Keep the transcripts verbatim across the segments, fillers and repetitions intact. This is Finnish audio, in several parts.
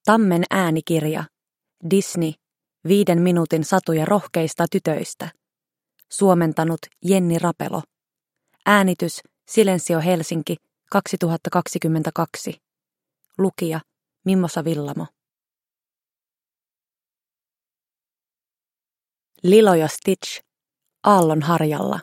Tammen äänikirja. Disney. Viiden minuutin satuja rohkeista tytöistä. Suomentanut Jenni Rapelo. Äänitys Silensio Helsinki kaksituhattakaksikymmentäkaksi. Lukija Mimmosa Villamo. Lilo ja Stitch. Aallon harjalla.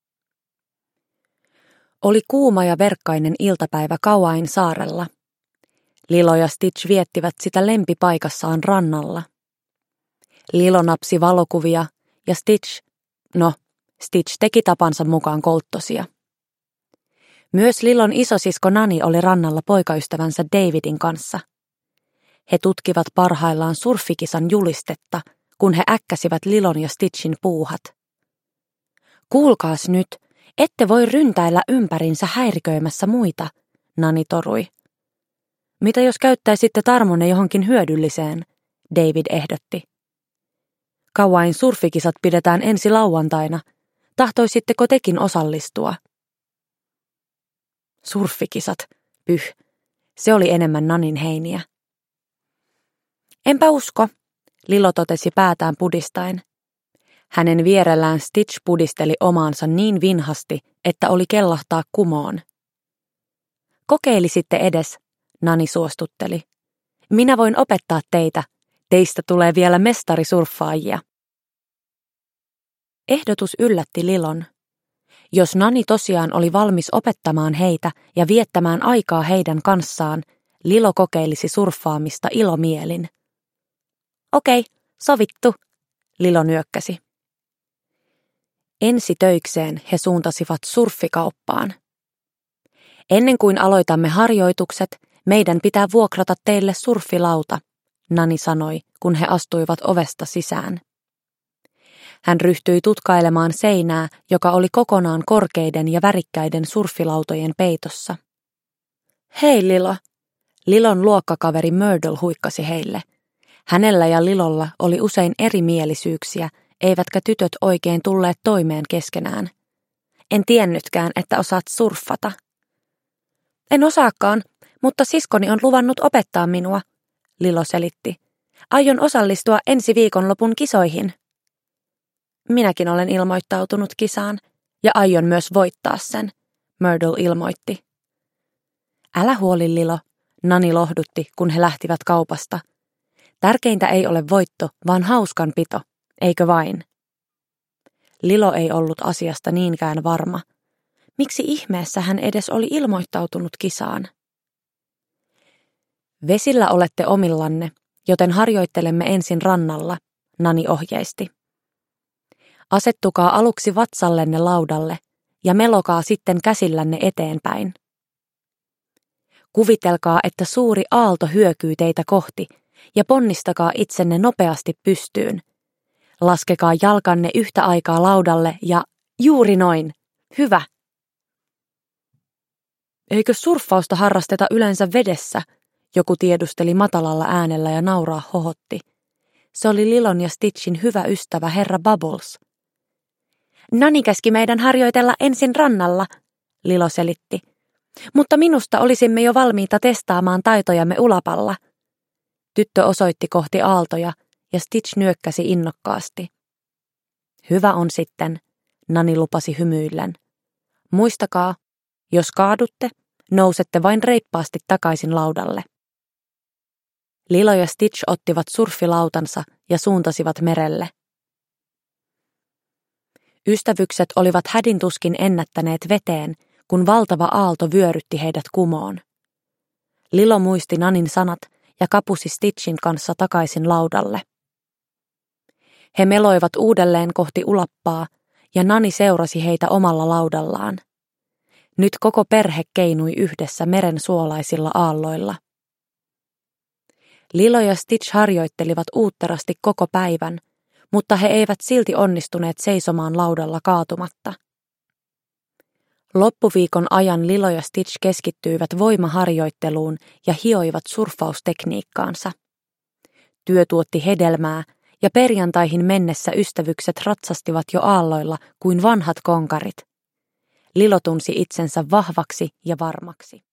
Oli kuuma ja verkkainen iltapäivä Kauain saarella. Lilo ja Stitch viettivät sitä lempipaikassaan rannalla. Lilo napsi valokuvia ja Stitch, no, Stitch teki tapansa mukaan kolttosia. Myös Lilon isosisko Nani oli rannalla poikaystävänsä Davidin kanssa. He tutkivat parhaillaan surfikisan julistetta, kun he äkkäsivät Lilon ja Stitchin puuhat. Kuulkaas nyt, ette voi ryntäillä ympärinsä häiriköimässä muita, Nani torui. Mitä jos käyttäisitte tarmonne johonkin hyödylliseen, David ehdotti. Kauain surfikisat pidetään ensi lauantaina. Tahtoisitteko tekin osallistua? Surfikisat, pyh. Se oli enemmän Nanin heiniä. Enpä usko, Lilo totesi päätään pudistaen. Hänen vierellään Stitch pudisteli omaansa niin vinhasti, että oli kellahtaa kumoon. Kokeilisitte edes, Nani suostutteli. Minä voin opettaa teitä. Teistä tulee vielä mestarisurffaajia. Ehdotus yllätti Lilon. Jos Nani tosiaan oli valmis opettamaan heitä ja viettämään aikaa heidän kanssaan, Lilo kokeilisi surffaamista ilomielin. Okei, sovittu, Lilo nyökkäsi. Ensi töikseen he suuntasivat surffikauppaan. Ennen kuin aloitamme harjoitukset, meidän pitää vuokrata teille surffilauta, Nani sanoi, kun he astuivat ovesta sisään. Hän ryhtyi tutkailemaan seinää, joka oli kokonaan korkeiden ja värikkäiden surffilautojen peitossa. Hei Lilo! Lilon luokkakaveri Myrtle huikkasi heille. Hänellä ja Lilolla oli usein erimielisyyksiä, eivätkä tytöt oikein tulleet toimeen keskenään. En tiennytkään, että osaat surffata. En osaakaan, mutta siskoni on luvannut opettaa minua, Lilo selitti. Aion osallistua ensi viikonlopun kisoihin. Minäkin olen ilmoittautunut kisaan ja aion myös voittaa sen, Myrtle ilmoitti. Älä huoli Lilo, Nani lohdutti, kun he lähtivät kaupasta. Tärkeintä ei ole voitto, vaan hauskanpito, eikö vain? Lilo ei ollut asiasta niinkään varma. Miksi ihmeessä hän edes oli ilmoittautunut kisaan? Vesillä olette omillanne, joten harjoittelemme ensin rannalla, Nani ohjeisti. Asettukaa aluksi vatsallenne laudalle ja melokaa sitten käsillänne eteenpäin. Kuvitelkaa, että suuri aalto hyökyy teitä kohti ja ponnistakaa itsenne nopeasti pystyyn. Laskekaa jalkanne yhtä aikaa laudalle ja juuri noin. Hyvä. Eikö surffausta harrasteta yleensä vedessä? Joku tiedusteli matalalla äänellä ja nauraa hohotti. Se oli Lilon ja Stitchin hyvä ystävä herra Bubbles. Nani käski meidän harjoitella ensin rannalla, Lilo selitti. Mutta minusta olisimme jo valmiita testaamaan taitojamme ulapalla. Tyttö osoitti kohti aaltoja ja Stitch nyökkäsi innokkaasti. Hyvä on sitten, Nani lupasi hymyillen. Muistakaa, jos kaadutte, nousette vain reippaasti takaisin laudalle. Lilo ja Stitch ottivat surffilautansa ja suuntasivat merelle. Ystävykset olivat hädintuskin ennättäneet veteen, kun valtava aalto vyörytti heidät kumoon. Lilo muisti Nanin sanat ja kapusi Stitchin kanssa takaisin laudalle. He meloivat uudelleen kohti ulappaa ja Nani seurasi heitä omalla laudallaan. Nyt koko perhe keinui yhdessä meren suolaisilla aalloilla. Lilo ja Stitch harjoittelivat uutterasti koko päivän, mutta he eivät silti onnistuneet seisomaan laudalla kaatumatta. Loppuviikon ajan Lilo ja Stitch keskittyivät voimaharjoitteluun ja hioivat surffaustekniikkaansa. Työ tuotti hedelmää ja perjantaihin mennessä ystävykset ratsastivat jo aalloilla kuin vanhat konkarit. Lilo tunsi itsensä vahvaksi ja varmaksi.